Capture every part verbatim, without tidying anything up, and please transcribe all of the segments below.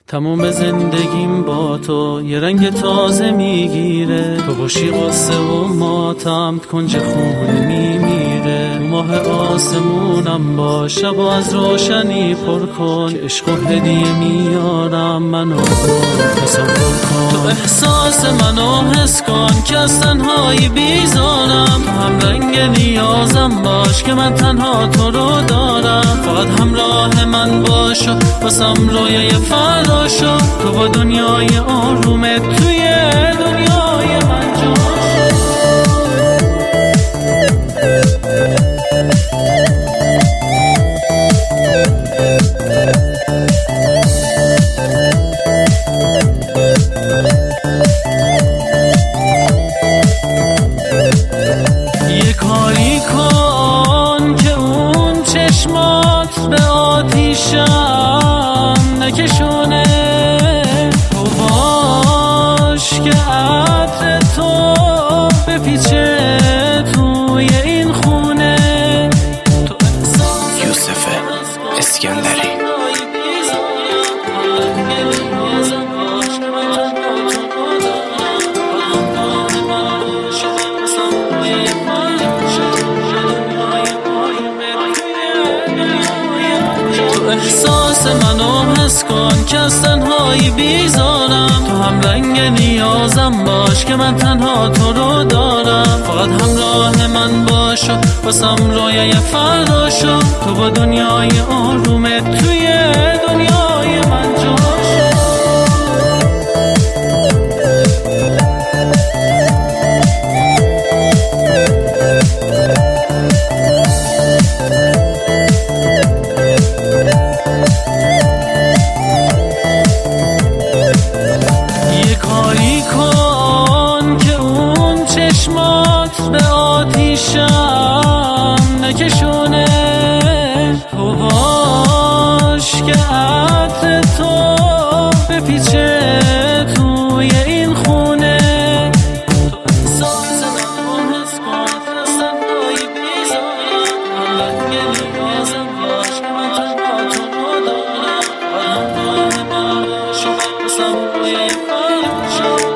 تمام زندگیم با تو یه رنگ تازه میگیره، تو باشی قصه و ماتم کنج خون میمیره. ماه آسمونم باش، شب از روشنی پر کن، که عشق و هدیه میارم منو تصور کن. تو احساس منو حس کن که از تنهایی بیزارم، تو هم رنگ نیازم باش که من تنها تو رو دارم. فقط همراه من باش و واسم رویای فردا شو، تو با دنیای آرومت توی دنیای من جا یه کاری کن که اون چشمات به آتیشم نکشونه، تو باش که عطر تو بپیچه توی این خونه. تو یوسف اسکندری. احساس منو حس کن که از تنهایی بیزارم، تو هم رنگ نیازم باش که من تنها تو رو دارم. فقط همراه من باش و واسم رویای فردا شو، تو با دنیای آرومت توی دنیای من جا شو. به آتیشم نکشونه، تو باش که عطر تو بپیچه توی این خونه. تو احساس منو حس کن که از تنهایی بیزارم، من رنگ نیازم باش که من تنها تو رو دارم. همراه من باش و واسم رویای فردا شو،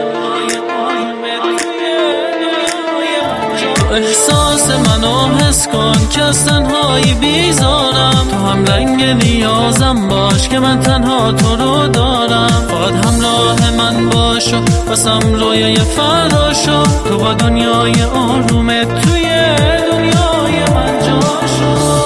احساس منو حس کن که از تنهایی بیزارم، تو هم رنگ نیازم باش که من تنها تو رو دارم. فقط همراه من باش و واسم رویای فردا شو، تو با دنیای آرومت توی دنیای من جا شو.